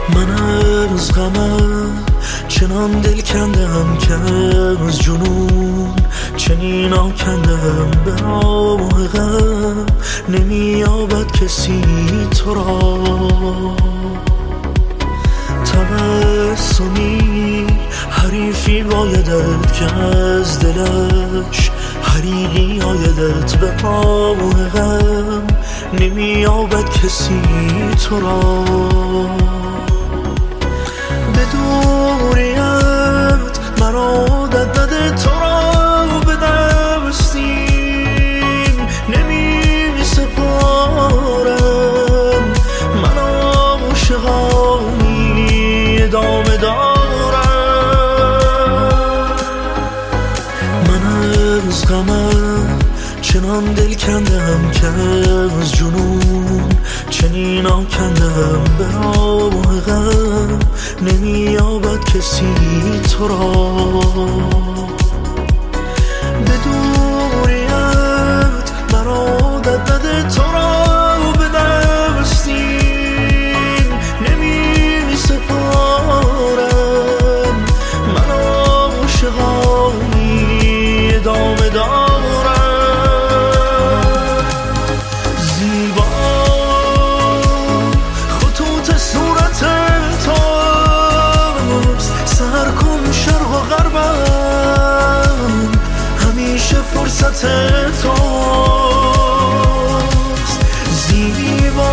من از غمم چنان دل کندم که از جنون چنین آکندم. به راه غم نمییابد کسی تو را. تبسمی حریفی بایدت که از دلش حریقی آیدت. به راه غم نمییابد کسی تو را. به دوریت مرا عادت نده تو را به دستیم نمی سپارم. من عاشقانی ادامه دارم. من از غمم چنان دل کندم که از جنون چنین آکندم. به راه غم نمییابد کسی تو را. به دوریت مرا عادت نده تو را به دستیم نمی سپارم. من عاشقانی ادامه دارم. فرصت توست زیبا.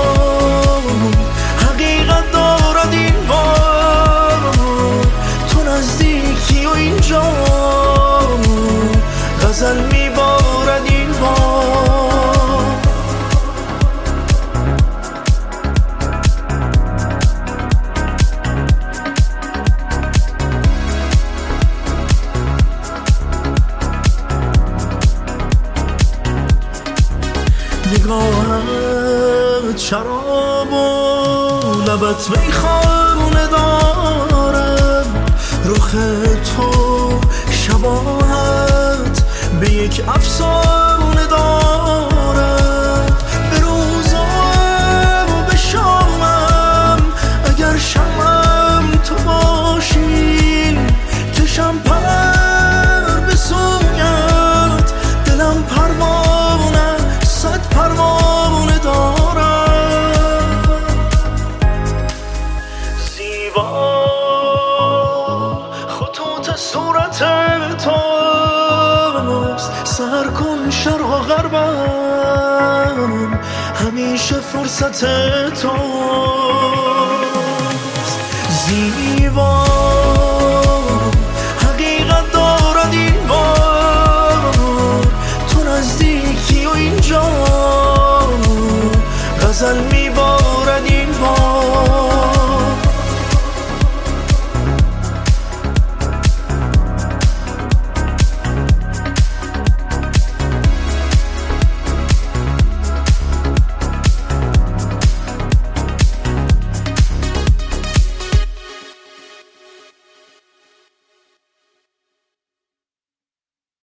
حقیقت دارد این بار تو نزدیکی و اینجا. غزل میبارد این بار. نگاهت شراب و لبت میخانه دارد. رخ تو شباهت به یک افسانه دارد. به روزم و به شامم اگر شمم تو باشی کشم پر به سویت. دلم پروانه صد پروانه دارم. زیبا خطوط صورت توست. سر کن شرق و غربم همیشه فرصت توست. زیبا حقیقت دارد این بار تو نزدیکی و اینجا. غزل می